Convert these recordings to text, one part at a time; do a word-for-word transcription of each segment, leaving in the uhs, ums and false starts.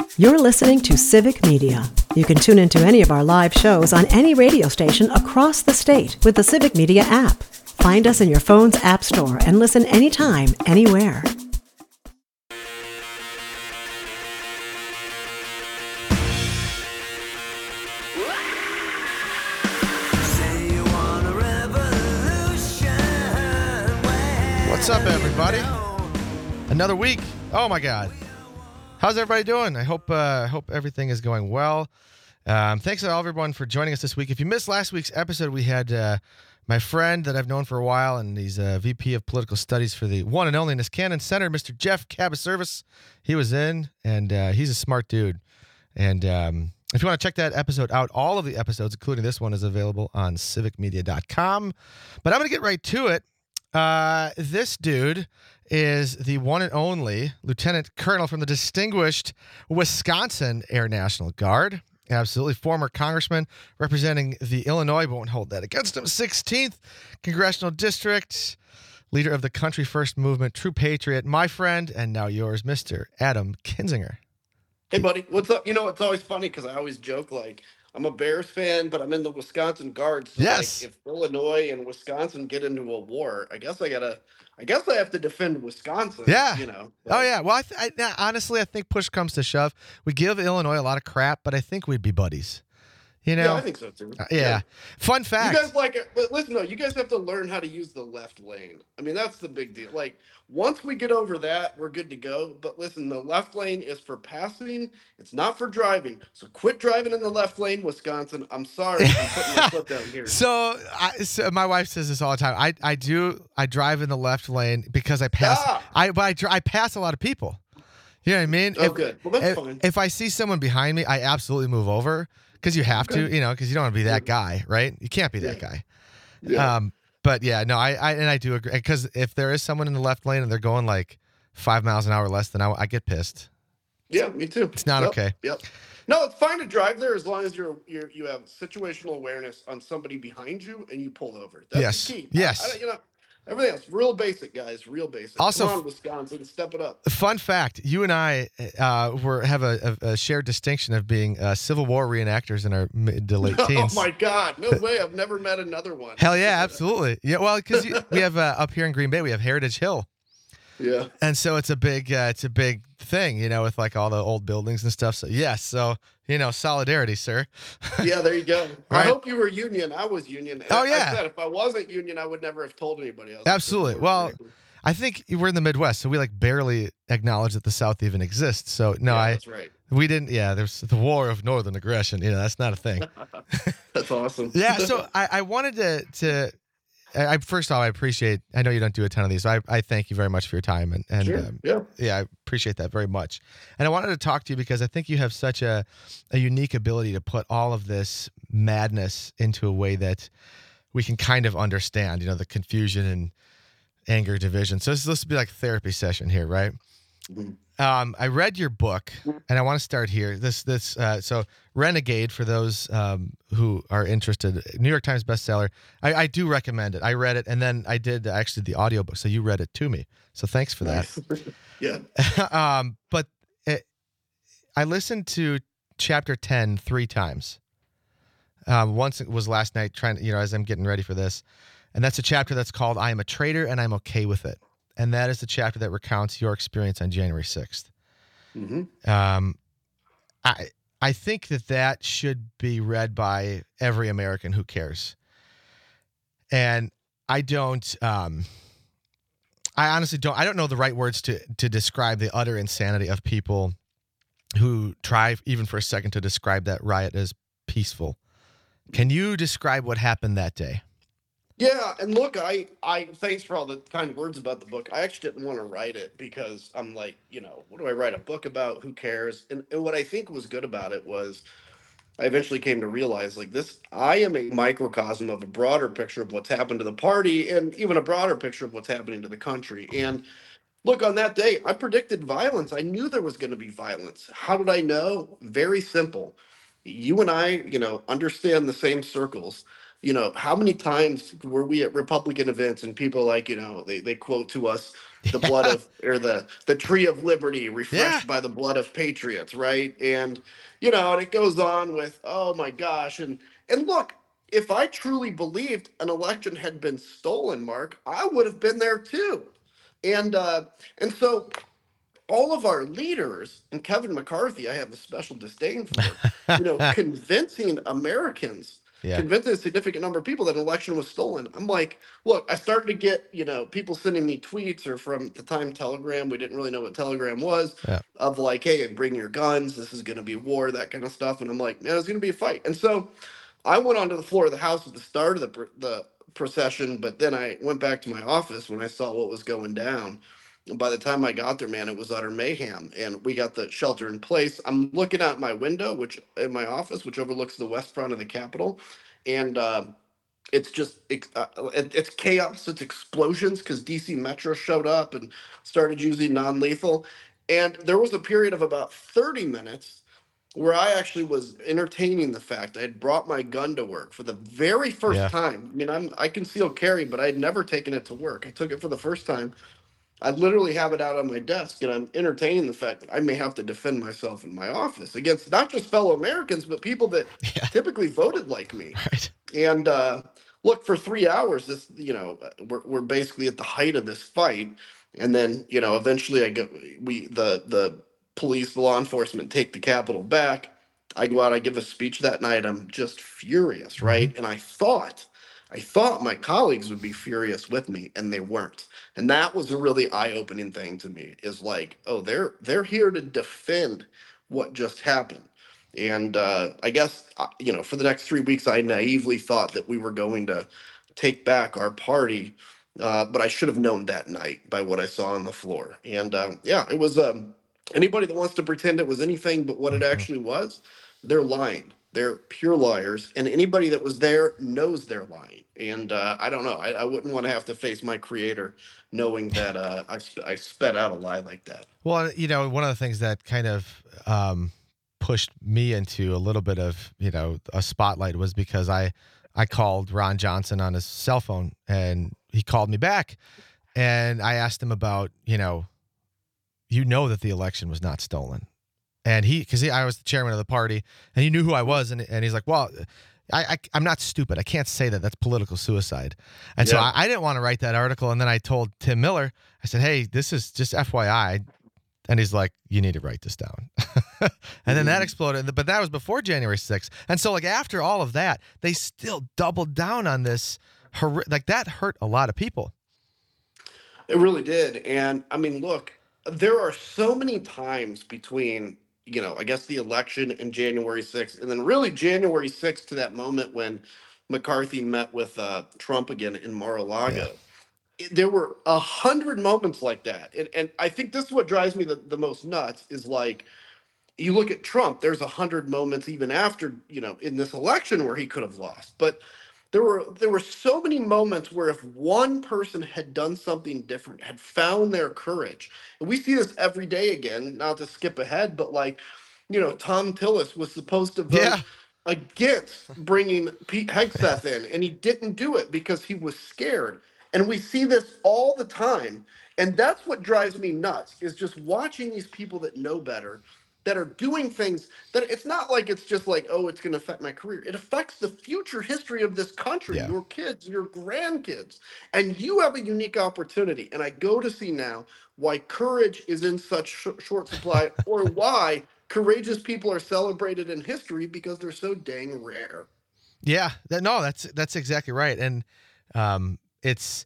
You're listening to Civic Media. You can tune into any of our live shows on any radio station across the state with the Civic Media app. Find us in your phone's app store and listen anytime, anywhere. What's up, everybody? Another week. Oh my God. How's everybody doing? I hope uh, hope everything is going well. Um, thanks to all everyone for joining us this week. If you missed last week's episode, we had uh, my friend that I've known for a while, and he's a V P of Political Studies for the one and only Niskanen Center, Mister Jeff Cabaservice. He was in, and uh, he's a smart dude. And um, if you want to check that episode out, all of the episodes, including this one, is available on civic media dot com. But I'm going to get right to it. Uh, this dude is the one and only Lieutenant Colonel from the distinguished Wisconsin Air National Guard. Absolutely. Former congressman representing the Illinois, but won't hold that against him, sixteenth Congressional District, leader of the Country First Movement, true patriot, my friend, and now yours, Mister Adam Kinzinger. Hey, buddy. What's up? You know, it's always funny because I always joke, like, I'm a Bears fan, but I'm in the Wisconsin Guards. So Yes. Like, if Illinois and Wisconsin get into a war, I guess I gotta, I guess I have to defend Wisconsin. Yeah. You know. Oh, yeah. Well, I th- I, yeah, honestly, I think push comes to shove. We give Illinois a lot of crap, but I think we'd be buddies. You know? Yeah, I think so too. Uh, yeah. yeah. Fun fact. You guys like it, but listen, though, you guys have to learn how to use the left lane. I mean, that's the big deal. Like, once we get over that, we're good to go. But listen, the left lane is for passing. It's not for driving. So quit driving in the left lane, Wisconsin. I'm sorry. I'm putting my foot down here. So, I, so my wife says this all the time. I, I do. I drive in the left lane because I pass. Ah. I but I, dri- I pass a lot of people. You know what I mean? Oh, if, good. Well, that's if, fine. If I see someone behind me, I absolutely move over because you have Okay. to. You know, because you don't want to be that guy, right? You can't be that Yeah. guy. Yeah. Um. But yeah, no, I, I and I do agree because if there is someone in the left lane and they're going like five miles an hour less than I, I get pissed. Yeah, me too. It's not Yep, okay. Yep. No, it's fine to drive there as long as you're you're you have situational awareness on somebody behind you and you pull over. That's Yes. the key. Yes. I, I, you know, everything else real basic, guys. Real basic. Also- Come on, Wisconsin, step it up. Fun fact: you and I uh, were have a, a, a shared distinction of being uh, Civil War reenactors in our mid to late Oh teens. my God! No way. I've never met another one. Hell yeah, absolutely. Yeah, well, because we have uh, up here in Green Bay, we have Heritage Hill, Yeah. and so it's a big, uh, it's a big thing, you know, with like all the old buildings and stuff. So yes, so you know, solidarity, sir. Yeah. There you go. Right. I hope you were Union. I was Union. Oh, I- yeah. I said if I wasn't Union, I would never have told anybody else. Absolutely. Well, I think we're in the Midwest, so we like barely acknowledge that the South even exists. So no, yeah, I that's right. we didn't. Yeah, there's the war of northern aggression. You know, that's not a thing. That's awesome. Yeah, so I, I wanted to to I I- first of all I appreciate I know you don't do a ton of these, so I, I thank you very much for your time and and Sure. um, Yeah. yeah, I appreciate that very much. And I wanted to talk to you because I think you have such a a unique ability to put all of this madness into a way that we can kind of understand, you know, the confusion and anger, division. So this, this will be like a therapy session here, right? Mhm. Um, I read your book, and I want to start here. This, this, uh, so Renegade, for those um, who are interested, New York Times bestseller. I, I do recommend it. I read it, and then I did actually the audiobook, so you read it to me. So thanks for Nice. Yeah. that. um, but it, I listened to chapter ten three times. Um, once it was last night, trying to, you know, as I'm getting ready for this, and that's a chapter that's called "I Am a Traitor and I'm Okay with It." And that is the chapter that recounts your experience on January sixth. Mm-hmm. Um, I I think that that should be read by every American who cares. And I don't. Um, I honestly don't. I don't know the right words to to describe the utter insanity of people who try, even for a second, to describe that riot as peaceful. Can you describe what happened that day? Yeah, and look, I, I thanks for all the kind words about the book. I actually didn't want to write it because I'm like, you know, what do I write a book about? Who cares? And, and what I think was good about it was I eventually came to realize like this, I am a microcosm of a broader picture of what's happened to the party and even a broader picture of what's happening to the country. And look, on that day, I predicted violence. I knew there was going to be violence. How did I know? Very simple. You and I, you know, understand the same circles. You know, how many times were we at Republican events and people like, you know, they, they quote to us, the blood Yeah. of or the the tree of liberty Yeah. refreshed by the blood of patriots, right? And you know, and it goes on with, oh my gosh, and and look, if I truly believed an election had been stolen, Mark, I would have been there too. And uh and so all of our leaders, and Kevin McCarthy, I have a special disdain for, you know, convincing Americans, Yeah. convincing a significant number of people that an election was stolen. I'm like, look, I started to get, you know, people sending me tweets, or from the time Telegram, we didn't really know what Telegram was, Yeah. of like, hey, bring your guns, this is going to be war, that kind of stuff. And I'm like, man, it's going to be a fight. And so I went onto the floor of the House at the start of the, pr- the procession, but then I went back to my office when I saw what was going down. And by the time I got there, man, it was utter mayhem. And we got the shelter in place. I'm looking out my window, which in my office, which overlooks the west front of the Capitol. And uh, it's just it's, uh, it, it's chaos, it's explosions, because D C Metro showed up and started using non-lethal. And there was a period of about thirty minutes where I actually was entertaining the fact I had brought my gun to work for the very first Yeah. time. I mean, I'm I conceal carry, but I had never taken it to work. I took it for the first time. I literally have it out on my desk, and I'm entertaining the fact that I may have to defend myself in my office against not just fellow Americans, but people that Yeah. typically voted like me. Right. And uh, look, for three hours, this, you know, we're, we're basically at the height of this fight. And then, you know, eventually I get, we, the, the police, the law enforcement take the Capitol back. I go out, I give a speech that night. I'm just furious, Mhm. right? And I thought, I thought my colleagues would be furious with me, and they weren't. And that was a really eye-opening thing to me, is like, oh, they're they're here to defend what just happened. And uh, I guess, uh, you know, for the next three weeks, I naively thought that we were going to take back our party, uh, but I should have known that night by what I saw on the floor. And um, yeah, it was, um, anybody that wants to pretend it was anything but what it Mhm. actually was, they're lying. They're pure liars, and anybody that was there knows they're lying. And uh, I don't know. I, I wouldn't want to have to face my creator knowing that uh, I, sp- I sped out a lie like that. Well, you know, one of the things that kind of um, pushed me into a little bit of, you know, a spotlight was because I I called Ron Johnson on his cell phone, and he called me back, and I asked him about, you know, you know that the election was not stolen. And he, because I was the chairman of the party, and he knew who I was, and, and he's like, well, I, I, I'm not stupid. I can't say that. That's political suicide. And so Yeah. I, I didn't want to write that article. And then I told Tim Miller, I said, hey, this is just F Y I. And he's like, you need to write this down. And then that Mhm. exploded. But that was before January sixth. And so, like, after all of that, they still doubled down on this. Hor- like, that hurt a lot of people. It really did. And I mean, look, there are so many times between, you know, I guess the election and January sixth, and then really January sixth to that moment when McCarthy met with uh, Trump again in Yeah. Mar-a-Lago. It- There were a hundred moments like that. And, and I think this is what drives me the, the most nuts, is like, you look at Trump, there's a hundred moments even after, you know, in this election where he could have lost. But there were there were so many moments where if one person had done something different, had found their courage, and we see this every day again, not to skip ahead, but like, you know, Tom Tillis was supposed to Yeah. vote against bringing Pete Hegseth in, and he didn't do it because he was scared. And we see this all the time. And that's what drives me nuts, is just watching these people that know better, that are doing things that it's not like it's just like, oh, it's going to affect my career. It affects the future history of this country, Yeah. your kids, your grandkids. And you have a unique opportunity. And I go to see now why courage is in such sh- short supply, or why courageous people are celebrated in history, because they're so dang rare. Yeah. That, no, that's that's exactly right. And um, it's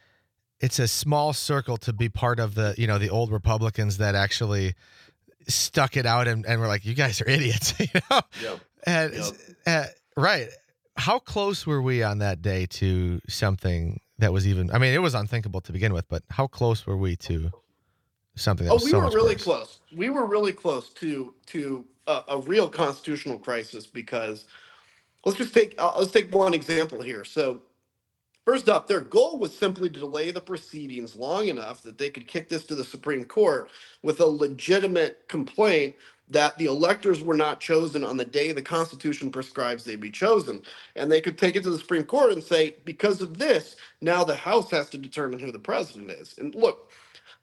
it's a small circle to be part of the, you know, the old Republicans that actually stuck it out and, and were like, you guys are idiots, you know? Yep. And, Yep. uh, right. How close were we on that day to something that was even, I mean, it was unthinkable to begin with, but how close were we to something that Oh, was we so were much really worse? close. We were really close to to a, a real constitutional crisis, because let's just take uh, let's take one example here. So first up, their goal was simply to delay the proceedings long enough that they could kick this to the Supreme Court with a legitimate complaint that the electors were not chosen on the day the Constitution prescribes they be chosen. And they could take it to the Supreme Court and say, because of this, now the House has to determine who the president is. And look,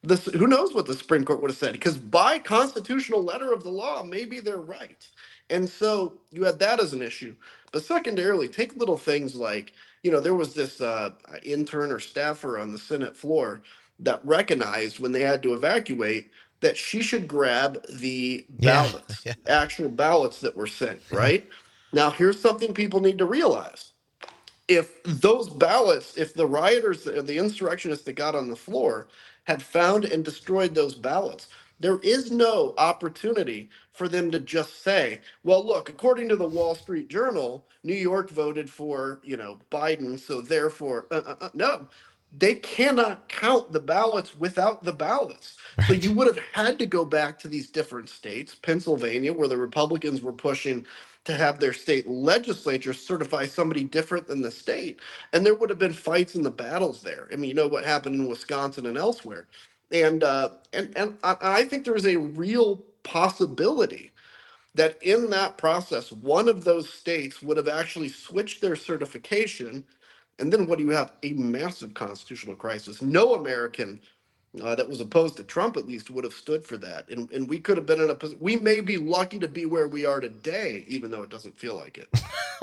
This, who knows what the Supreme Court would have said? Because by constitutional letter of the law, maybe they're right. And so you had that as an issue. But secondarily, take little things like, you know, there was this uh, intern or staffer on the Senate floor that recognized when they had to evacuate that she should grab the Yeah. ballots, Yeah. actual ballots that were sent, right? Now, here's something people need to realize. If those ballots, if the rioters, the the insurrectionists that got on the floor had found and destroyed those ballots, there is no opportunity for them to just say, well, look, according to the Wall Street Journal, New York voted for, you know, Biden, so therefore, uh, uh, uh, no, they cannot count the ballots without the ballots. So Right. you would have had to go back to these different states, Pennsylvania, where the Republicans were pushing to have their state legislature certify somebody different than the state. And there would have been fights in the battles there. I mean, you know what happened in Wisconsin and elsewhere. And uh, and and I, I think there is a real possibility that in that process, one of those states would have actually switched their certification. And then what do you have? A massive constitutional crisis. No American uh, that was opposed to Trump, at least, would have stood for that. And, and we could have been in a position, we may be lucky to be where we are today, even though it doesn't feel like it.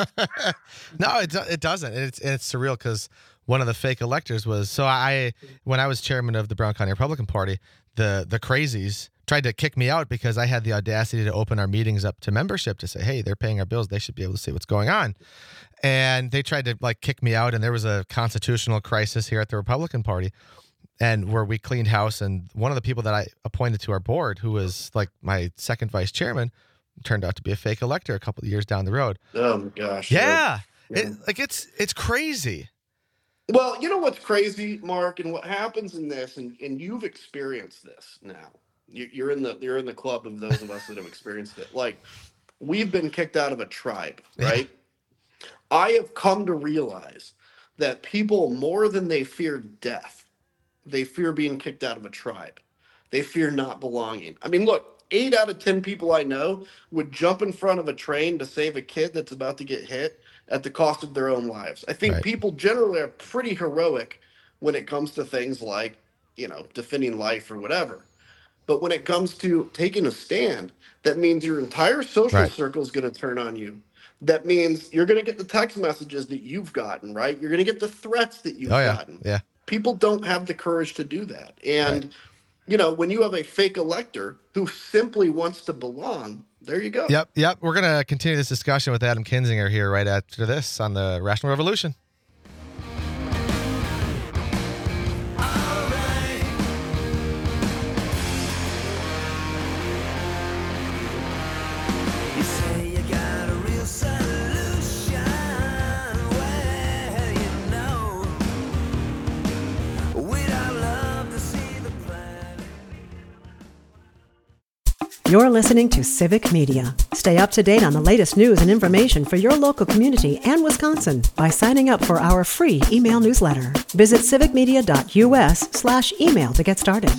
No, it, do- it doesn't. It's, it's surreal because one of the fake electors was, so I, when I was chairman of the Brown County Republican Party, the, the crazies tried to kick me out because I had the audacity to open our meetings up to membership to say, hey, they're paying our bills. They should be able to see what's going on. And they tried to like kick me out. And there was a constitutional crisis here at the Republican Party, and where we cleaned house. And one of the people that I appointed to our board, who was like my second vice chairman, turned out to be a fake elector a couple of years down the road. Oh my gosh. Yeah. Yeah. It, like it's, it's crazy. Well, you know what's crazy, Mark, and what happens in this, and, and you've experienced this now. You- You're in the you're in the club of those of us that have experienced it. Like, we've been kicked out of a tribe, right? I have come to realize that people, more than they fear death, they fear being kicked out of a tribe. They fear not belonging. I mean, look, eight out of ten people I know would jump in front of a train to save a kid that's about to get hit at the cost of their own lives. I think Right. people generally are pretty heroic when it comes to things like, you know, defending life or whatever. But when it comes to taking a stand, that means your entire social Right. circle is going to turn on you. That means you're going to get the text messages that you've gotten, right? You're going to get the threats that you've Oh yeah. gotten. Yeah. People don't have the courage to do that. And, Right. you know, when you have a fake elector who simply wants to belong, there you go. Yep. Yep. We're going to continue this discussion with Adam Kinzinger here right after this on the Rational Revolution. You say you got a real solution. Well, you know, we'd all love to see the plan. You're listening to Civic Media. Stay up to date on the latest news and information for your local community and Wisconsin by signing up for our free email newsletter. Visit civicmedia.us slash email to get started.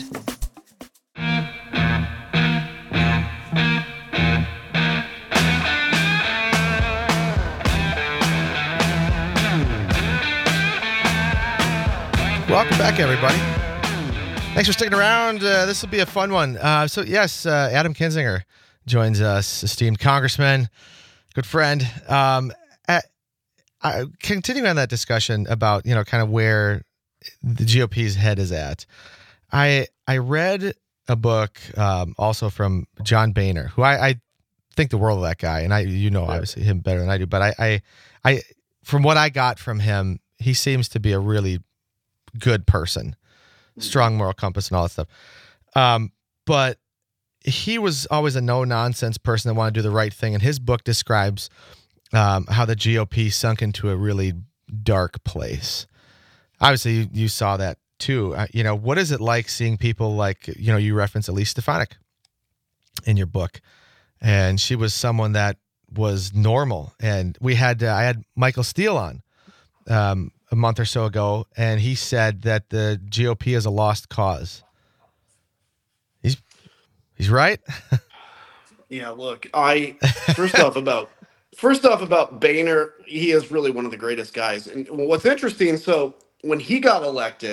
Welcome back, everybody. Thanks for sticking around. Uh, this will be a fun one. Uh, so, yes, uh, Adam Kinzinger joins us, esteemed congressman, good friend. Um, at, I, continuing on that discussion about, you know, kind of where the G O P's head is at, I I read a book um, also from John Boehner, who I, I think the world of that guy, and I you know obviously him better than I do, but I, I I from what I got from him, he seems to be a really good person, strong moral compass and all that stuff. Um, but he was always a no nonsense person that wanted to do the right thing. And his book describes um, how the G O P sunk into a really dark place. Obviously you, you saw that too. Uh, you know, what is it like seeing people like, you know, you reference Elise Stefanik in your book, and she was someone that was normal. And we had, uh, I had Michael Steele on, um, a month or so ago, and he said that the G O P is a lost cause. He's he's right. Yeah, look, I first off about first off about Boehner, he is really one of the greatest guys. And what's interesting, so when he got elected,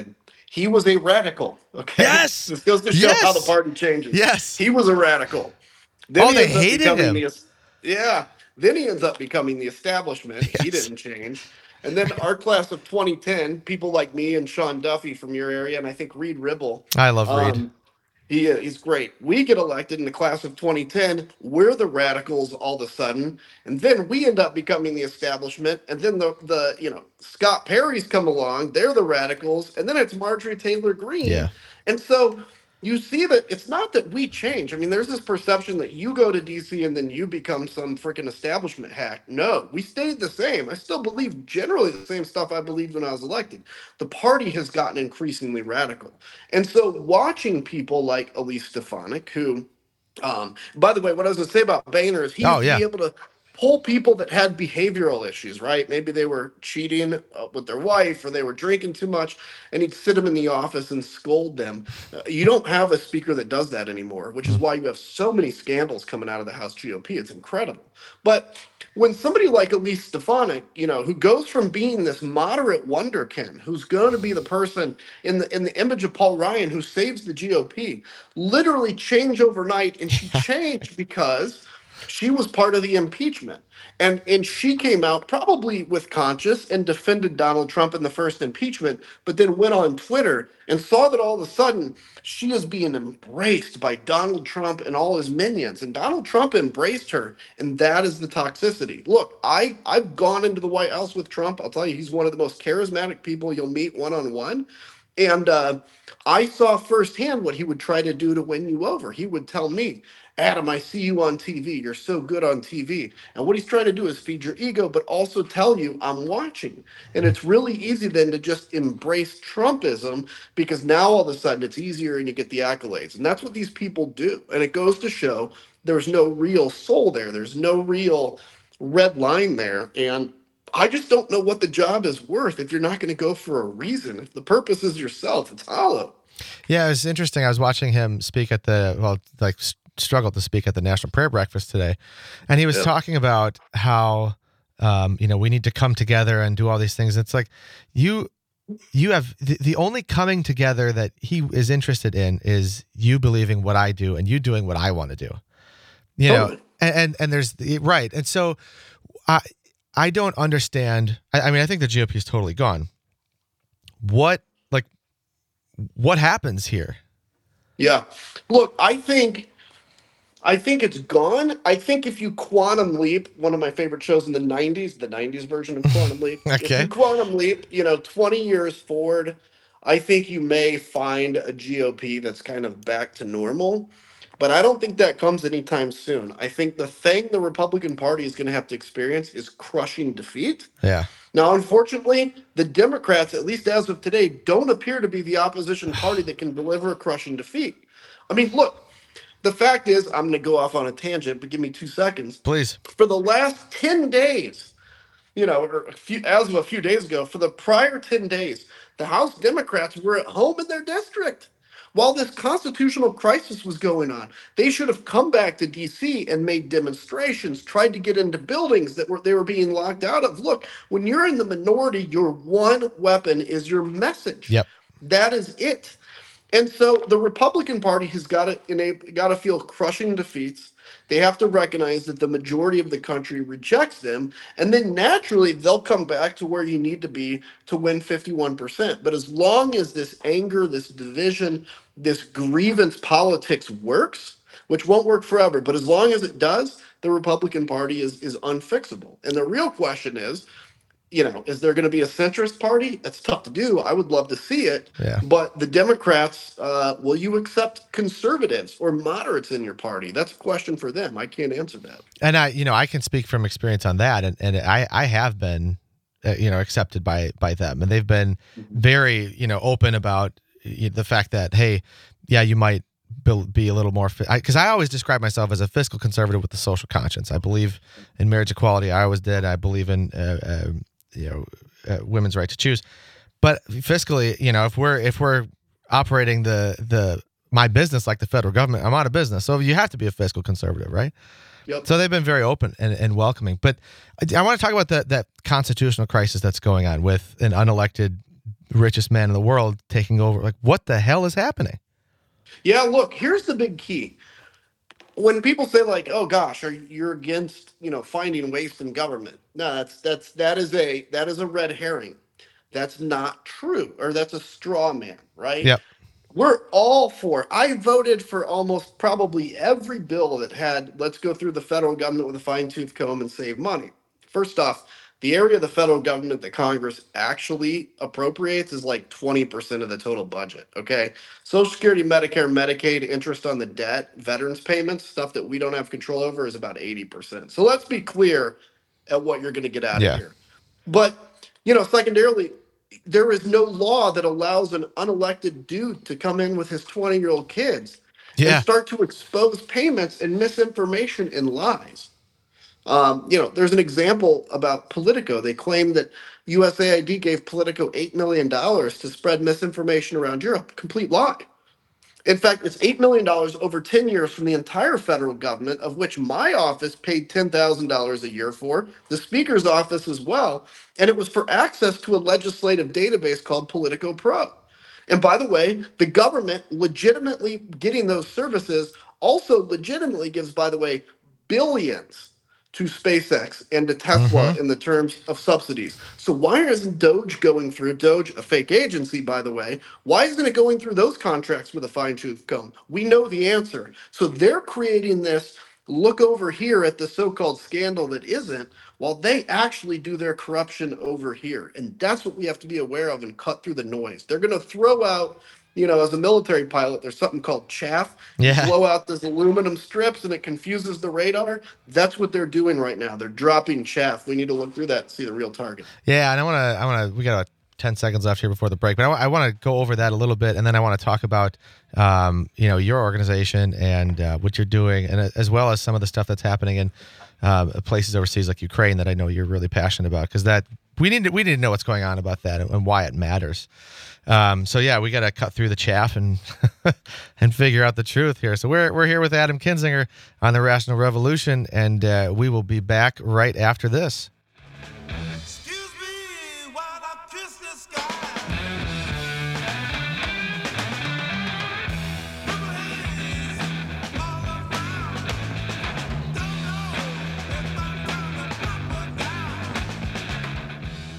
He was a radical. Okay. Yes! This goes to show Yes! how the party changes. Yes. He was a radical. Then Oh, he they ends up hated becoming him. The, es- yeah. Then he ends up becoming the establishment. He Yes. didn't change. And then our class of twenty ten, people like me and Sean Duffy from your area, and I think Reed Ribble. I love Reed. Um, he, he's great. We get elected in the class of twenty ten. We're the radicals all of a sudden, and then we end up becoming the establishment. And then the the you know Scott Perry's come along. They're the radicals, and then it's Marjorie Taylor Greene. Yeah. And so you see that it's not that we change. I mean, there's this perception that you go to D C and then you become some freaking establishment hack. No, we stayed the same. I still believe generally the same stuff I believed when I was elected. The party has gotten increasingly radical. And so watching people like Elise Stefanik, who, um, by the way, what I was going to say about Boehner is he Oh, used yeah. to be able to pull people that had behavioral issues, right? Maybe they were cheating uh, with their wife or they were drinking too much, and he'd sit them in the office and scold them. Uh, you don't have a speaker that does that anymore, which is why you have so many scandals coming out of the House G O P. It's incredible. But when somebody like Elise Stefanik, you know, who goes from being this moderate wonderkin, who's going to be the person in the in the image of Paul Ryan who saves the G O P, literally change overnight, and she changed because she was part of the impeachment. And and she came out probably with conscience and defended Donald Trump in the first impeachment, but then went on Twitter and saw that all of a sudden she is being embraced by Donald Trump and all his minions. And Donald Trump embraced her. And that is the toxicity. Look, I, I've gone into the White House with Trump. I'll tell you, he's one of the most charismatic people you'll meet one-on-one. And uh, I saw firsthand what he would try to do to win you over. He would tell me, Adam, I see you on T V. You're so good on T V. And what he's trying to do is feed your ego, but also tell you, I'm watching. And it's really easy then to just embrace Trumpism because now all of a sudden it's easier and you get the accolades. And that's what these people do. And it goes to show there's no real soul there. There's no real red line there. And I just don't know what the job is worth if you're not going to go for a reason. If the purpose is yourself, it's hollow. Yeah, it was interesting. I was watching him speak at the, well, like s- struggled to speak at the National Prayer Breakfast today. And he was Yeah. talking about how, um, you know, we need to come together and do all these things. It's like you, you have the, the only coming together that he is interested in is you believing what I do and you doing what I want to do, you know, Totally. and, and, and there's the, right. And so I, I don't understand. I, I mean, I think the G O P is totally gone. What, like, what happens here? Yeah. Look, I think I think it's gone. I think if you quantum leap, one of my favorite shows in the nineties, the nineties version of Quantum Leap. If Okay. you quantum leap, you know, twenty years forward, I think you may find a G O P that's kind of back to normal. But I don't think that comes anytime soon. I think the thing the Republican Party is going to have to experience is crushing defeat. Yeah. Now, unfortunately, the Democrats, at least as of today, don't appear to be the opposition party that can deliver a crushing defeat. I mean, look, the fact is, I'm going to go off on a tangent, but give me two seconds. Please. For the last ten days, you know, or a few, as of a few days ago, for the prior ten days, the House Democrats were at home in their district. While this constitutional crisis was going on, they should have come back to D C and made demonstrations, tried to get into buildings that were they were being locked out of. Look, when you're in the minority, your one weapon is your message. Yep. That is it. And so the Republican Party has got to enable, got to feel crushing defeats. They have to recognize that the majority of the country rejects them, and then naturally they'll come back to where you need to be to win fifty-one percent. But as long as this anger, this division, this grievance politics works, which won't work forever, but as long as it does, the Republican Party is is unfixable. And the real question is, you know, is there going to be a centrist party? That's tough to do. I would love to see it. Yeah. But the Democrats, uh, will you accept conservatives or moderates in your party? That's a question for them. I can't answer that. And I, you know, I can speak from experience on that. And, and I, I have been, uh, you know, accepted by, by them, and they've been very, you know, open about uh, the fact that, hey, yeah, you might be, be a little more, because I, I always describe myself as a fiscal conservative with a social conscience. I believe in marriage equality. I always did. I believe in, uh, uh, you know, uh, women's right to choose. But fiscally, you know, if we're if we're operating the the my business like the federal government, I'm out of business. So you have to be a fiscal conservative, right? Yep. So they've been very open and, and welcoming. But I, I want to talk about that that constitutional crisis that's going on with an unelected richest man in the world taking over. Like, what the hell is happening? Yeah, look, here's the big key. When people say like, "Oh gosh, are you're against, you know, finding waste in government?" No, that's that's that is a that is a red herring. That's not true, or that's a straw man, right? Yep. We're all for. I voted for almost probably every bill that had let's go through the federal government with a fine tooth comb and save money. First off, the area of the federal government that Congress actually appropriates is like twenty percent of the total budget. Okay. Social Security, Medicare, Medicaid, interest on the debt, veterans payments, stuff that we don't have control over is about eighty percent. So let's be clear at what you're going to get out Yeah. of here. But, you know, secondarily, there is no law that allows an unelected dude to come in with his twenty year old kids Yeah. and start to expose payments and misinformation and lies. Um, you know, there's an example about Politico. They claim that U S A I D gave Politico eight million dollars to spread misinformation around Europe. Complete lie. In fact, it's eight million dollars over ten years from the entire federal government, of which my office paid ten thousand dollars a year for, the Speaker's office as well. And it was for access to a legislative database called Politico Pro. And by the way, the government legitimately getting those services also legitimately gives, by the way, billions to SpaceX and to Tesla Mhm. in the terms of subsidies. So why isn't Doge going through Doge, a fake agency, by the way? Why isn't it going through those contracts with a fine tooth comb? We know the answer. So they're creating this look over here at the so-called scandal that isn't, while they actually do their corruption over here. And that's what we have to be aware of and cut through the noise. They're going to throw out, you know, as a military pilot, there's something called chaff. You Yeah. blow out those aluminum strips and it confuses the radar. That's what they're doing right now. They're dropping chaff. We need to look through that and see the real target. Yeah, and I want to. I want to. We got about ten seconds left here before the break, but I, want to go over that a little bit, and then I want to talk about, um, you know, your organization and uh, what you're doing, and as well as some of the stuff that's happening in uh, places overseas like Ukraine that I know you're really passionate about, because that we need to, we need to know what's going on about that and, and why it matters. Um, so yeah, we got to cut through the chaff and and figure out the truth here. So we're we're here with Adam Kinzinger on the Rational Revolution, and uh, we will be back right after this. Excuse me while I kiss the sky. Put my hands all around. Don't know if I'm gonna up or down.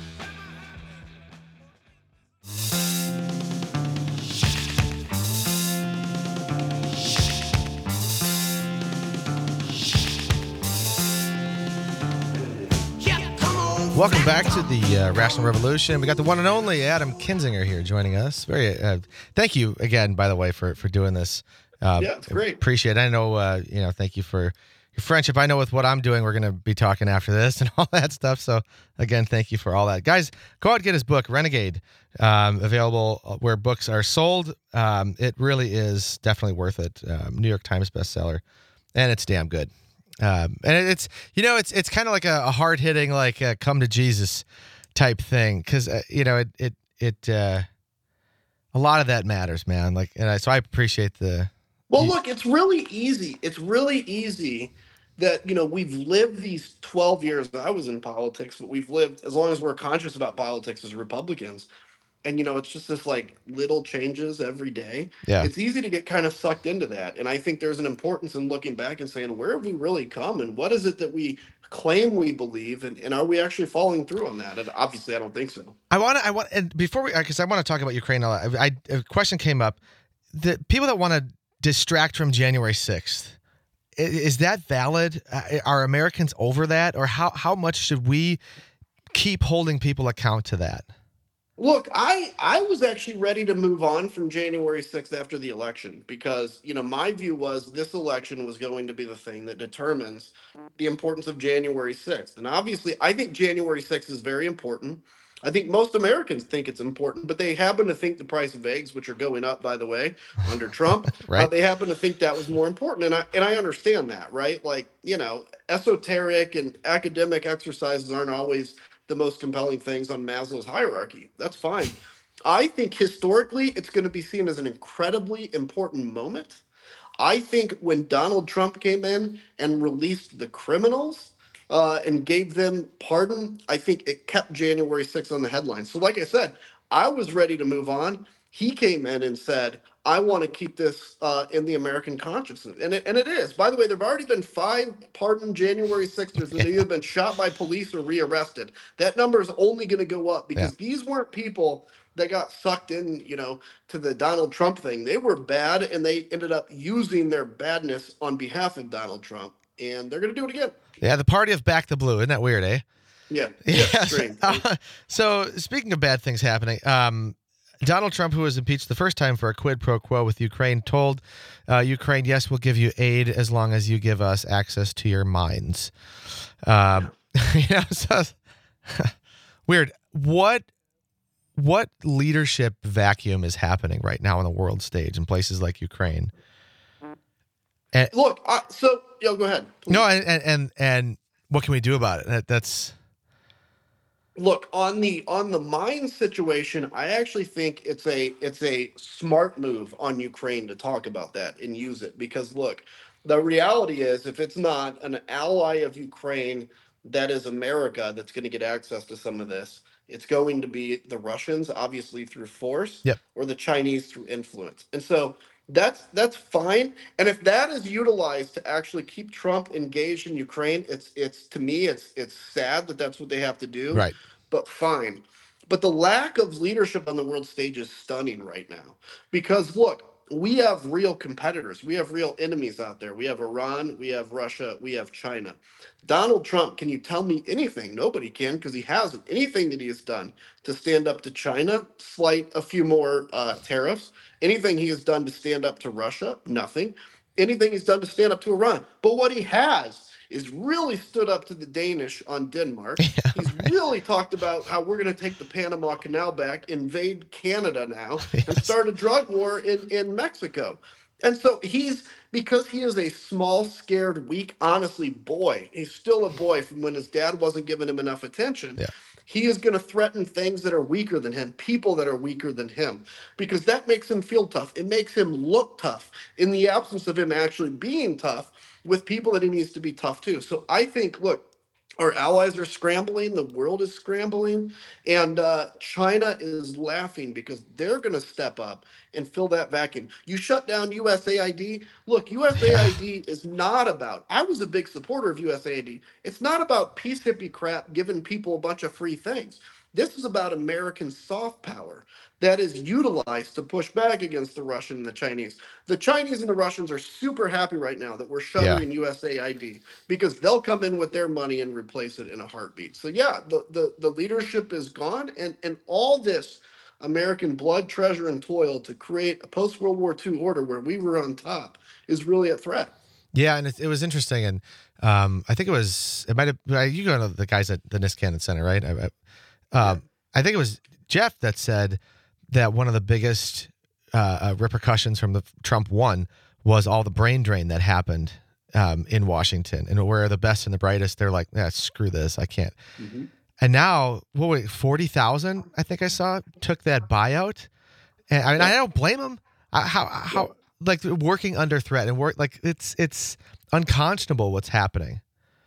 Yeah, come on. Welcome back to the uh, Rational Revolution. We got the one and only Adam Kinzinger here joining us. Very, uh, thank you again, by the way, for for doing this. Uh, Yeah, it's great. Appreciate it. I know, uh, you know, thank you for your friendship. I know with what I'm doing, we're going to be talking after this and all that stuff. So again, thank you for all that, guys. Go out and get his book, Renegade, um, available where books are sold. Um, it really is definitely worth it. Um, New York Times bestseller, and it's damn good. Um, and it's, you know, it's, it's kind of like a, a hard hitting, like a come to Jesus type thing. Cause uh, you know, it, it, it, uh, a lot of that matters, man. Like, and I, so I appreciate the, Well, look, it's really easy. It's really easy that, you know, we've lived these twelve years. I was in politics, but we've lived as long as we're conscious about politics as Republicans. And, you know, it's just this like little changes every day. yeah. It's easy to get kind of sucked into that. And I think there's an importance in looking back and saying, where have we really come? And what is it that we claim we believe? And, and are we actually following through on that? And obviously, I don't think so. I want to, I want, and before we, because I want to talk about Ukraine, I, I, a question came up. The people that want to distract from January sixth, i- is that valid? Uh, Are Americans over that? Or how, how much should we keep holding people account to that? Look, I I was actually ready to move on from January sixth after the election because, you know, my view was this election was going to be the thing that determines the importance of January sixth. And obviously, I think January sixth is very important. I think most Americans think it's important, but they happen to think the price of eggs, which are going up, by the way, under Trump, uh, Right. they happen to think that was more important. And I and I understand that, right? Like, you know, esoteric and academic exercises aren't always the most compelling things on Maslow's hierarchy. That's fine. I think historically, it's going to be seen as an incredibly important moment. I think when Donald Trump came in and released the criminals uh, and gave them pardon, I think it kept January sixth on the headlines. So, like I said, I was ready to move on. He came in and said, I want to keep this uh, in the American consciousness. And it, and it is. By the way, there have already been five pardoned January sixers that have either been shot by police or rearrested. That number is only going to go up because Yeah. these weren't people that got sucked in, you know, to the Donald Trump thing. They were bad, and they ended up using their badness on behalf of Donald Trump. And they're going to do it again. Yeah, the party of Back the Blue. Isn't that weird, eh? Yeah. Yeah. Yes. Strange. Uh, so speaking of bad things happening, um, Donald Trump, who was impeached the first time for a quid pro quo with Ukraine, told uh, Ukraine, yes, we'll give you aid as long as you give us access to your mines. Um, you know, so weird. What what leadership vacuum is happening right now on the world stage in places like Ukraine? And, Look, I, so, yo, go ahead. please. no, and, and and and what can we do about it? That, that's Look, on the on the mine situation, I actually think it's a it's a smart move on Ukraine to talk about that and use it because look, the reality is if it's not an ally of Ukraine that is America that's going to get access to some of this, it's going to be the Russians, obviously through force, Yep. or the Chinese through influence. And so that's that's fine. And if that is utilized to actually keep Trump engaged in Ukraine, it's it's to me it's it's sad that that's what they have to do. right. But fine. But the lack of leadership on the world stage is stunning right now. Because look, we have real competitors. We have real enemies out there. We have Iran, we have Russia, we have China. Donald Trump, can you tell me anything? Nobody can because he hasn't. Anything that he has done to stand up to China, slight a few more uh, tariffs. Anything he has done to stand up to Russia, nothing. Anything he's done to stand up to Iran. But what he has is really stood up to the Danish on Denmark. Yeah, He's right. really talked about how we're going to take the Panama Canal back, invade Canada now, and Yes. start a drug war in, in Mexico. And so he's, because he is a small, scared, weak, honestly, boy, he's still a boy from when his dad wasn't giving him enough attention. Yeah. He is going to threaten things that are weaker than him, people that are weaker than him, because that makes him feel tough. It makes him look tough in the absence of him actually being tough with people that he needs to be tough to. So I think, look, our allies are scrambling, the world is scrambling, and uh, China is laughing because they're going to step up and fill that vacuum. You shut down U S A I D. Look, U S A I D is not about, I was a big supporter of U S A I D. It's not about peace hippie crap giving people a bunch of free things. This is about American soft power that is utilized to push back against the Russian and the Chinese. The Chinese and the Russians are super happy right now that we're shuttering U S A I D because they'll come in with their money and replace it in a heartbeat. So yeah, the, the, the leadership is gone, and, and all this American blood, treasure, and toil to create a post-World War Two order where we were on top is really a threat. Yeah, and it, it was interesting, and um, I think it was it might have uh, you go to the guys at the Niskanen Center, right? I, I, um, I think it was Jeff that said that one of the biggest uh, uh, repercussions from the Trump one was all the brain drain that happened um, in Washington, and where the best and the brightest, they're like, yeah, screw this, I can't. Mm-hmm. And now, what wait, forty thousand? I think I saw took that buyout, and I mean, I don't blame them. I, how how like working under threat and work like it's it's unconscionable what's happening.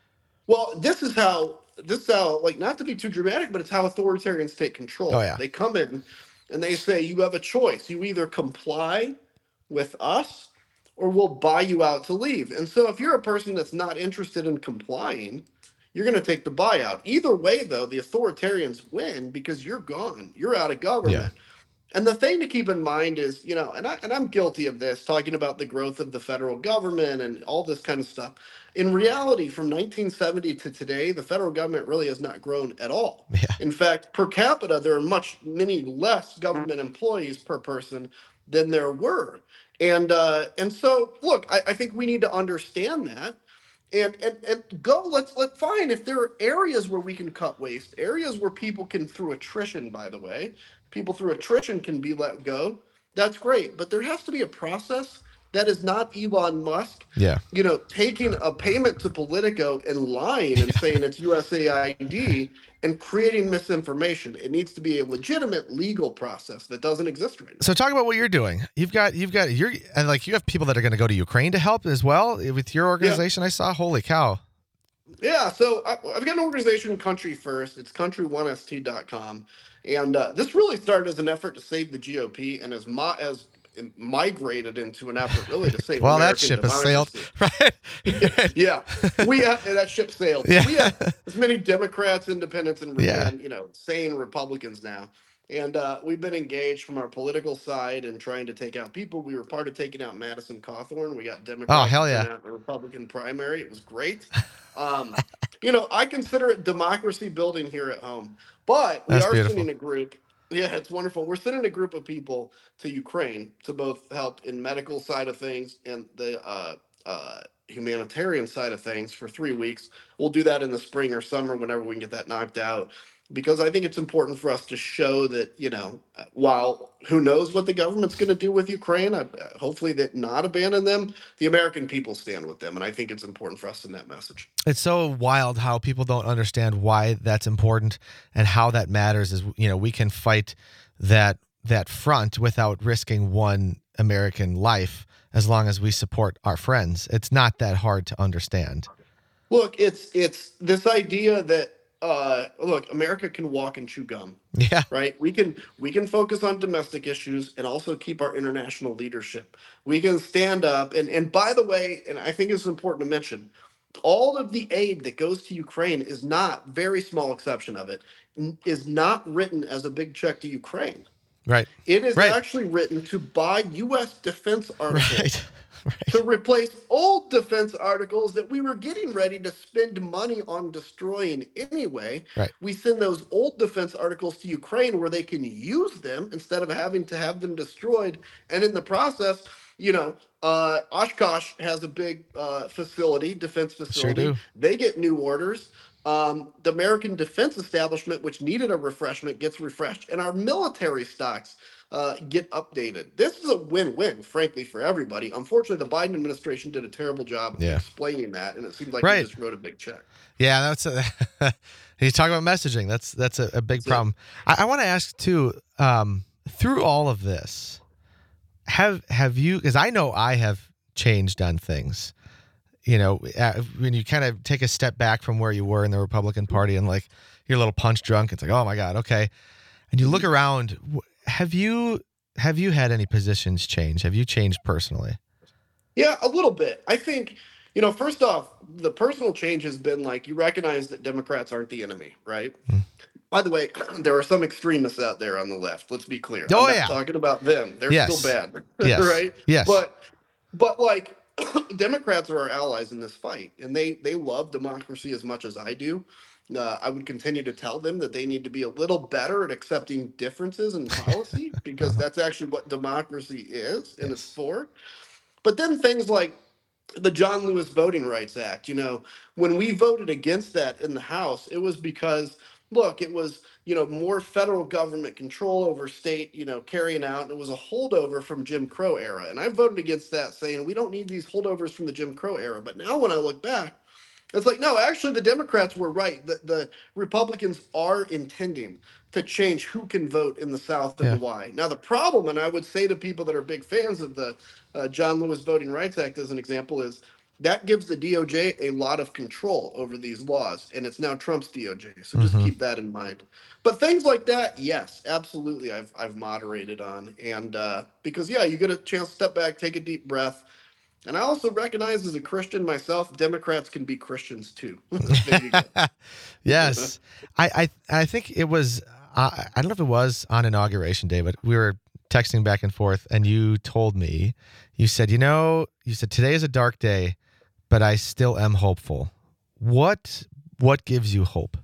Well, this is how this is how like not to be too dramatic, but it's how authoritarians take control. Oh, yeah. They come in and they say you have a choice. You either comply with us or we'll buy you out to leave. And so if you're a person that's not interested in complying, you're going to take the buyout. Either way, though, the authoritarians win because you're gone. You're out of government. Yeah. And the thing to keep in mind is, you know, and, I, and I'm guilty of this, talking about the growth of the federal government and all this kind of stuff. In reality, from nineteen seventy to today, the federal government really has not grown at all. Yeah. In fact, per capita, there are much, many less government employees per person than there were. And uh, and so, look, I, I think we need to understand that. And, and and go, let's let fine. If there are areas where we can cut waste, areas where people can, through attrition, by the way, people through attrition can be let go, that's great. But there has to be a process that is not Elon Musk, Yeah. you know, taking a payment to Politico and lying and saying it's U S A I D and creating misinformation. It needs to be a legitimate legal process that doesn't exist right now. So talk about what you're doing. You've got you've got you're and like you have people that are going to go to Ukraine to help as well with your organization. I saw. Holy cow. Yeah, so I, I've got an organization, Country First. It's country one s t dot com. And uh, this really started as an effort to save the G O P, and as mo- as migrated into an effort really to save Well, that American ship has sailed, democracy. right? Yeah, we have that ship sailed. Yeah. We have as many Democrats, independents, and, Yeah. and you know, sane Republicans now. And uh, we've been engaged from our political side in trying to take out people. We were part of taking out Madison Cawthorn. We got Democrats Oh, hell to turn yeah. out a Republican primary. It was great. Um, you know, I consider it democracy building here at home. But we That's are beautiful. sending a group. Yeah, it's wonderful. We're sending a group of people to Ukraine to both help in medical side of things and the uh, uh, humanitarian side of things for three weeks. We'll do that in the spring or summer whenever we can get that knocked out. Because I think it's important for us to show that, you know, uh, while who knows what the government's going to do with Ukraine, I, uh, hopefully that not abandon them, the American people stand with them. And I think it's important for us to send that message. It's so wild how people don't understand why that's important and how that matters. Is, you know, we can fight that that front without risking one American life as long as we support our friends. It's not that hard to understand. Look, it's it's this idea that uh, look, America can walk and chew gum. Yeah. Right? We can we can focus on domestic issues and also keep our international leadership. We can stand up and and by the way, and I think it's important to mention, all of the aid that goes to Ukraine is not, very small exception of it, n- is not written as a big check to Ukraine. Right. It is Right. actually written to buy U S defense articles Right. Right. to replace old defense articles that we were getting ready to spend money on destroying anyway. Right. We send those old defense articles to Ukraine where they can use them instead of having to have them destroyed. And in the process, you know, uh, Oshkosh has a big uh, facility, defense facility. do. They get new orders. Um, the American defense establishment, which needed a refreshment, gets refreshed, and our military stocks uh, get updated. This is a win-win, frankly, for everybody. Unfortunately, the Biden administration did a terrible job of Yeah. explaining that, and it seemed like Right. he just wrote a big check. Yeah, that's a, he's talking about messaging. That's that's a, a big That's it. problem. I, I want to ask too. Um, through all of this, have have you? Because I know I have changed on things. You know, uh, when you kind of take a step back from where you were in the Republican Party and like you're a little punch drunk, it's like, oh my God, okay. And you look around. wh- Have you have you had any positions change? Have you changed personally? Yeah, a little bit. I think, you know, first off, the personal change has been like you recognize that Democrats aren't the enemy, right? Hmm. By the way, there are some extremists out there on the left. Let's be clear. Oh, I'm not yeah. talking about them. They're Yes. still bad, Yes. right? Yes. But, but like, Democrats are our allies in this fight, and they they love democracy as much as I do. Uh, I would continue to tell them that they need to be a little better at accepting differences in policy because that's actually what democracy is and it's Yes. for. But then things like the John Lewis Voting Rights Act, you know, when we voted against that in the House, it was because, look, it was, you know, more federal government control over state, you know, carrying out. And it was a holdover from Jim Crow era. And I voted against that saying we don't need these holdovers from the Jim Crow era. But now when I look back, it's like, no, actually, the Democrats were right. The, the Republicans are intending to change who can vote in the South and Yeah. why. Now, the problem, and I would say to people that are big fans of the uh, John Lewis Voting Rights Act as an example, is that gives the D O J a lot of control over these laws, and it's now Trump's D O J. So just Mhm. keep that in mind. But things like that, yes, absolutely, I've I've moderated on, and uh, because yeah, you get a chance to step back, take a deep breath. And I also recognize as a Christian myself, Democrats can be Christians too. There you go. Yes, I, I I think it was. Uh, I don't know if it was on inauguration day, but we were texting back and forth, and you told me, you said, you know, you said today is a dark day, but I still am hopeful. What what gives you hope?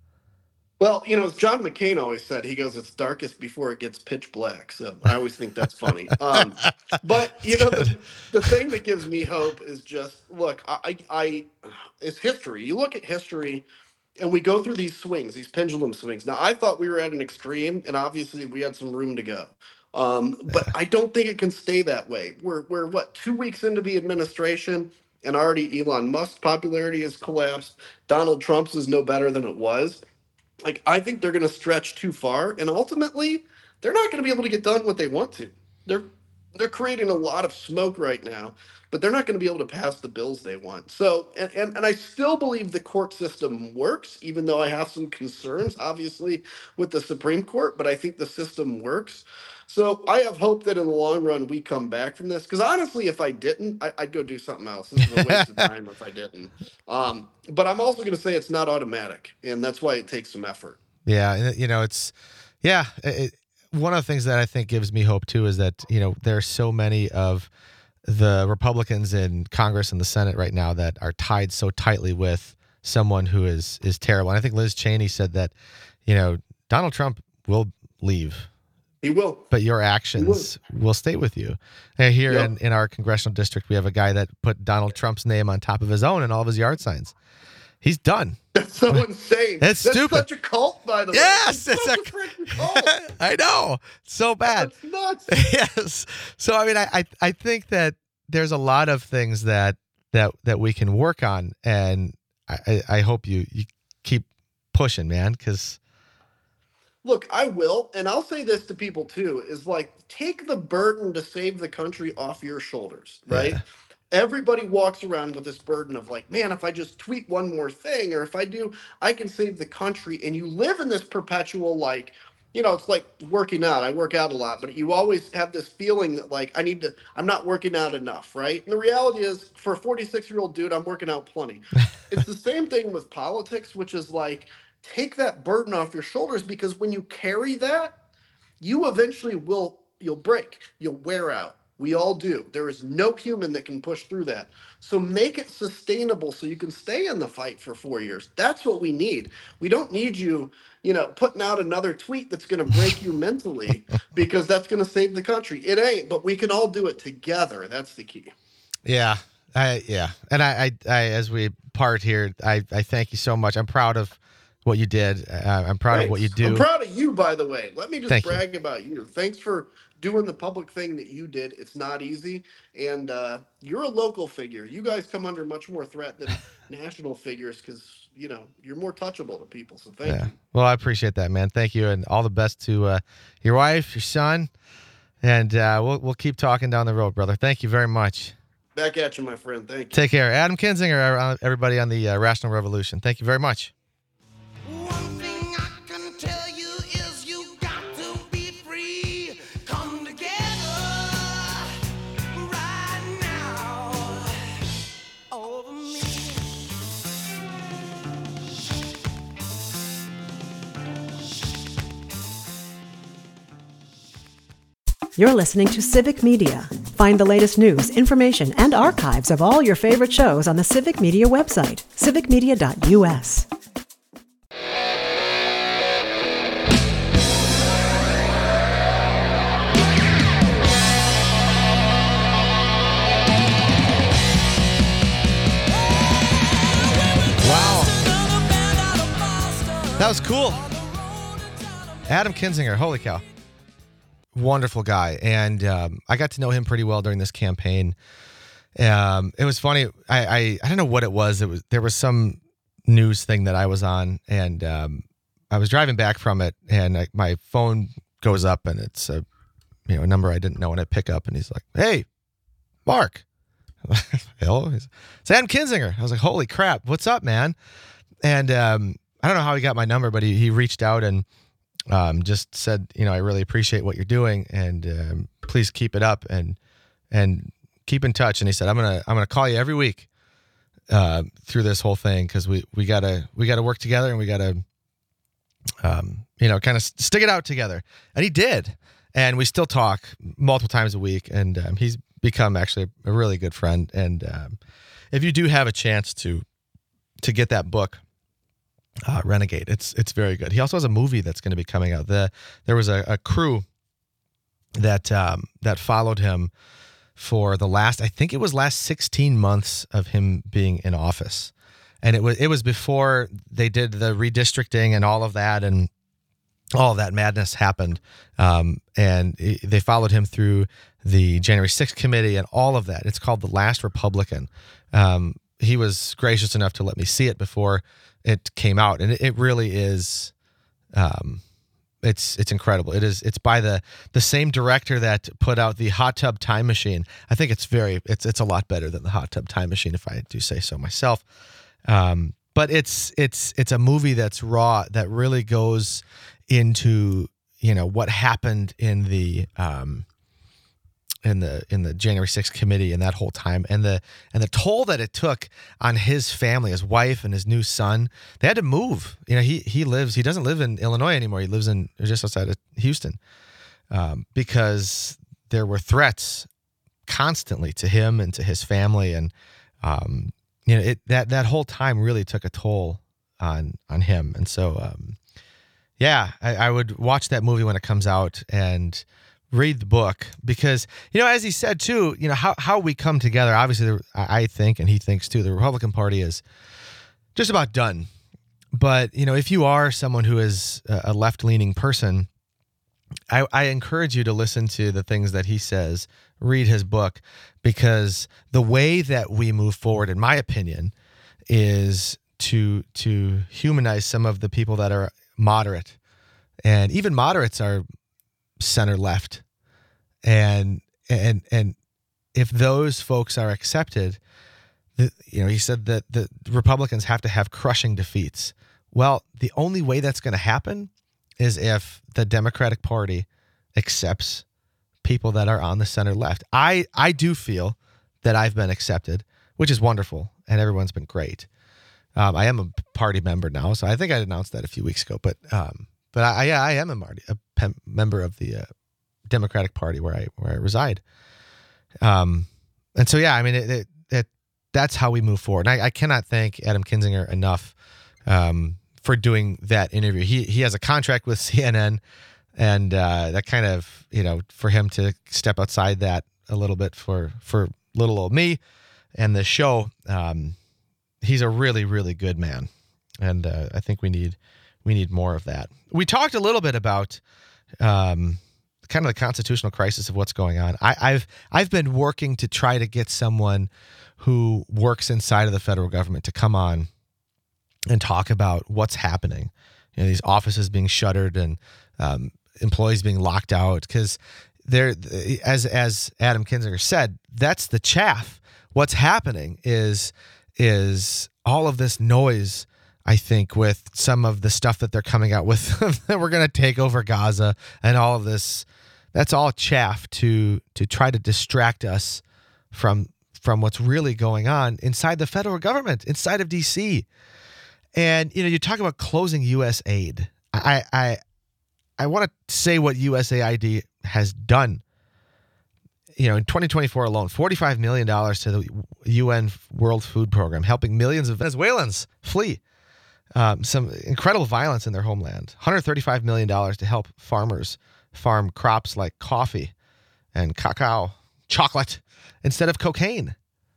Well, you know, as John McCain always said, he goes, "It's darkest before it gets pitch black." So I always think that's funny. Um, but you know, the, the thing that gives me hope is just look. I, I, I, it's history. You look at history, and we go through these swings, these pendulum swings. Now, I thought we were at an extreme, and obviously we had some room to go. Um, but I don't think it can stay that way. We're we're what two weeks into the administration, and already Elon Musk's popularity has collapsed. Donald Trump's is no better than it was. Like I think they're going to stretch too far, and ultimately, they're not going to be able to get done what they want to. They're they're creating a lot of smoke right now, but they're not going to be able to pass the bills they want. So, and, and, and I still believe the court system works, even though I have some concerns, obviously, with the Supreme Court, but I think the system works. So I have hope that in the long run we come back from this. Because honestly, if I didn't, I, I'd go do something else. This is a waste of time if I didn't. Um, but I'm also going to say it's not automatic, and that's why it takes some effort. Yeah, and, you know, it's yeah. It, one of the things that I think gives me hope too is that, you know, there are so many of the Republicans in Congress and the Senate right now that are tied so tightly with someone who is is terrible. And I think Liz Cheney said that, you know, Donald Trump will leave. He will. But your actions will. will stay with you. And here Yep. in, in our congressional district, we have a guy that put Donald Trump's name on top of his own and all of his yard signs. He's done. That's so insane. That's That's stupid. such a cult, by the way. Yes, it's it's such a- a freaking cult. I know. So bad. That's nuts. Yes. So I mean, I, I I think that there's a lot of things that that that we can work on, and I I, I hope you you keep pushing, man, because Look, I will, and I'll say this to people too: is like take the burden to save the country off your shoulders, right? Yeah. Everybody walks around with this burden of like, man, if I just tweet one more thing, or if I do, I can save the country. And you live in this perpetual like, you know, it's like working out. I work out a lot, but you always have this feeling that like I need to, I'm not working out enough, right? And the reality is, for a forty-six year old dude, I'm working out plenty. It's the same thing with politics, which is like, take that burden off your shoulders, because when you carry that, you eventually will, you'll break, you'll wear out. We all do. There is no human that can push through that. So make it sustainable so you can stay in the fight for four years. That's what we need. We don't need you, you know, putting out another tweet that's going to break you mentally, because that's going to save the country. It ain't, but we can all do it together. That's the key. yeah, I yeah, and I I, I as we part here, I I thank you so much. I'm proud of what you did. Uh, I'm proud of what you Thanks. do. I'm proud of you, by the way. Let me just Thank you. brag about you. Thanks for doing the public thing that you did. It's not easy. And uh, you're a local figure. You guys come under much more threat than national figures, because, you know, you're more touchable to people. So thank Yeah. you. Well, I appreciate that, man. Thank you, and all the best to uh, your wife, your son, and uh, we'll we'll keep talking down the road, brother. Thank you very much. Back at you, my friend. Thank you. Take care, Adam Kinzinger. uh, Everybody on the uh, Rational Revolution. Thank you very much. One thing I can tell you is you got to be free. Come together right now over me. You're listening to Civic Media. Find the latest news, information, and archives of all your favorite shows on the Civic Media website, civic media dot u s. Wow. That was cool. Adam Kinzinger, holy cow. Wonderful guy. And um, I got to know him pretty well during this campaign. Um, it was funny. I, I, I don't know what it was. It was there was some news thing that I was on, and um, I was driving back from it, and I, my phone goes up, and it's a you know a number I didn't know, and I pick up, and he's like, "Hey, Mark." Hello. It's Adam Kinzinger. I was like, "Holy crap, what's up, man?" And um, I don't know how he got my number, but he he reached out and um, just said, you know, I really appreciate what you're doing, and um, please keep it up and and keep in touch. And he said, I'm gonna I'm gonna call you every week uh, through this whole thing, because we we gotta we gotta work together, and we gotta um, you know kind of stick it out together. And he did, and we still talk multiple times a week. And um, he's become actually a really good friend. And um, if you do have a chance to to get that book, Uh, Renegade. It's it's very good. He also has a movie that's going to be coming out. The there was a, a crew that um, that followed him for the last, I think it was last sixteen months of him being in office, and it was it was before they did the redistricting and all of that, and all of that madness happened. Um, and it, they followed him through the January sixth committee and all of that. It's called The Last Republican. Um, he was gracious enough to let me see it before it came out, and it, it really is um It's it's incredible. It is. It's by the the same director that put out the Hot Tub Time Machine. I think it's very. It's it's a lot better than the Hot Tub Time Machine, if I do say so myself. Um, but it's it's it's a movie that's raw, that really goes into, you know, what happened in the um, in the in the January sixth committee and that whole time, and the and the toll that it took on his family, his wife and his new son. They had to move. You know, he he lives he doesn't live in Illinois anymore. He lives in just outside of Houston, um, because there were threats constantly to him and to his family, and um, you know, it that that whole time really took a toll on on him. And so, um, yeah, I, I would watch that movie when it comes out and read the book, because, you know, as he said too, you know, how, how we come together, obviously the, I think, and he thinks too, the Republican Party is just about done. But, you know, if you are someone who is a left-leaning person, I, I encourage you to listen to the things that he says, read his book, because the way that we move forward, in my opinion, is to to humanize some of the people that are moderate. And even moderates are center left, and and and if those folks are accepted, the, you know, he said that the Republicans have to have crushing defeats. Well, the only way that's going to happen is if the Democratic Party accepts people that are on the center left. I I do feel that I've been accepted, which is wonderful, and everyone's been great. Um, I am a party member now, so I think I announced that a few weeks ago, but um, But I, yeah, I am a, Marty, a pem- member of the uh, Democratic Party where I where I reside, um, and so yeah, I mean, it, it, it that's how we move forward. And I, I cannot thank Adam Kinzinger enough um, for doing that interview. He he has a contract with C N N, and uh, that kind of, you know, for him to step outside that a little bit for for little old me and the show. Um, he's a really really good man, and uh, I think we need. We need more of that. We talked a little bit about um, kind of the constitutional crisis of what's going on. I, I've I've been working to try to get someone who works inside of the federal government to come on and talk about what's happening. You know, these offices being shuttered and um, employees being locked out, because there, as as Adam Kinzinger said, that's the chaff. What's happening is is all of this noise, I think, with some of the stuff that they're coming out with, that we're going to take over Gaza and all of this. That's all chaff to to try to distract us from from what's really going on inside the federal government, inside of D C. And, you know, you talk about closing U S aid. I I I want to say what U S A I D has done. You know, in twenty twenty-four alone, forty-five million dollars to the U N World Food Program, helping millions of Venezuelans flee Um, some incredible violence in their homeland. one hundred thirty-five million dollars to help farmers farm crops like coffee and cacao, chocolate, instead of cocaine.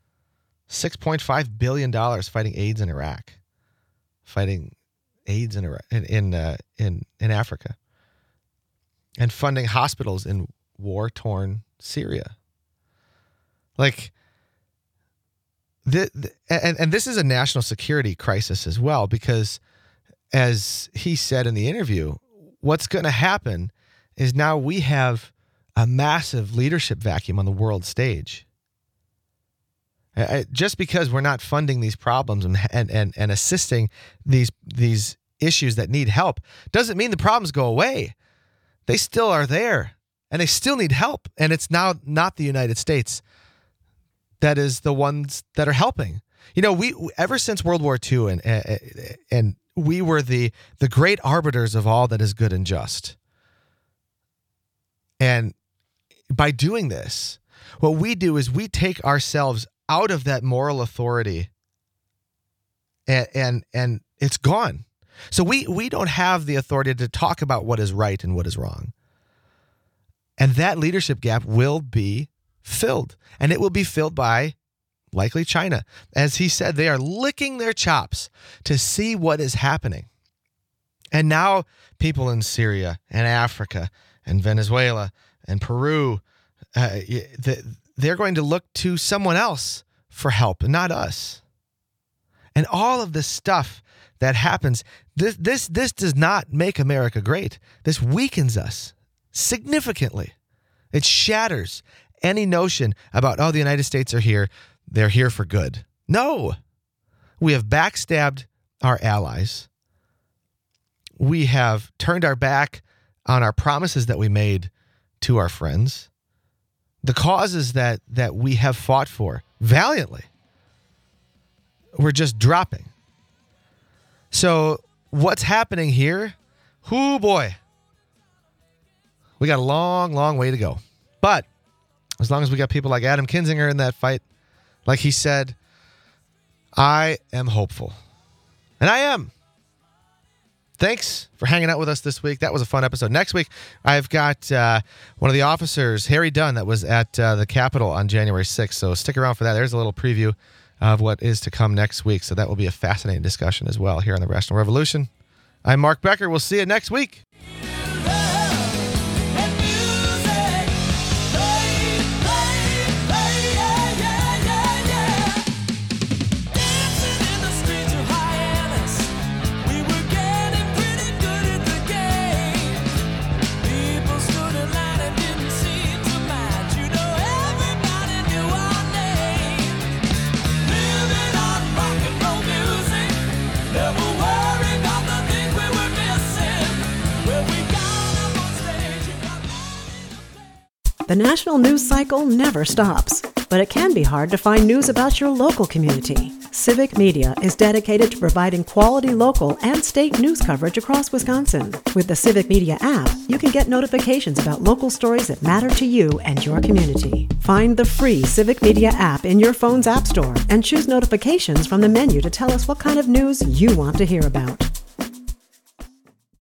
six point five billion dollars fighting AIDS in Iraq. Fighting AIDS in Iraq, in in, uh, in in Africa. And funding hospitals in war-torn Syria. Like, The, the, and, and this is a national security crisis as well, because as he said in the interview, what's going to happen is now we have a massive leadership vacuum on the world stage. Uh, just because we're not funding these problems and, and, and, and assisting these, these issues that need help doesn't mean the problems go away. They still are there, and they still need help. And it's now not the United States that is the ones that are helping. You know, we ever since World War Two, and and we were the the great arbiters of all that is good and just. And by doing this, what we do is we take ourselves out of that moral authority, and and, and it's gone. So we we don't have the authority to talk about what is right and what is wrong. And that leadership gap will be filled, and it will be filled by likely China. As he said, they are licking their chops to see what is happening. And now people in Syria and Africa and Venezuela and Peru, uh, they're going to look to someone else for help, and not us. And all of this stuff that happens, this this this does not make America great. This weakens us significantly. It shatters any notion about, oh, the United States are here. They're here for good. No. We have backstabbed our allies. We have turned our back on our promises that we made to our friends. The causes that, that we have fought for valiantly, we're just dropping. So what's happening here? Hoo boy. We got a long, long way to go. But as long as we got people like Adam Kinzinger in that fight, like he said, I am hopeful. And I am. Thanks for hanging out with us this week. That was a fun episode. Next week, I've got uh, one of the officers, Harry Dunn, that was at uh, the Capitol on January sixth. So stick around for that. There's a little preview of what is to come next week. So that will be a fascinating discussion as well here on the Rational Revolution. I'm Mark Becker. We'll see you next week. The national news cycle never stops, but it can be hard to find news about your local community. Civic Media is dedicated to providing quality local and state news coverage across Wisconsin. With the Civic Media app, you can get notifications about local stories that matter to you and your community. Find the free Civic Media app in your phone's app store and choose notifications from the menu to tell us what kind of news you want to hear about.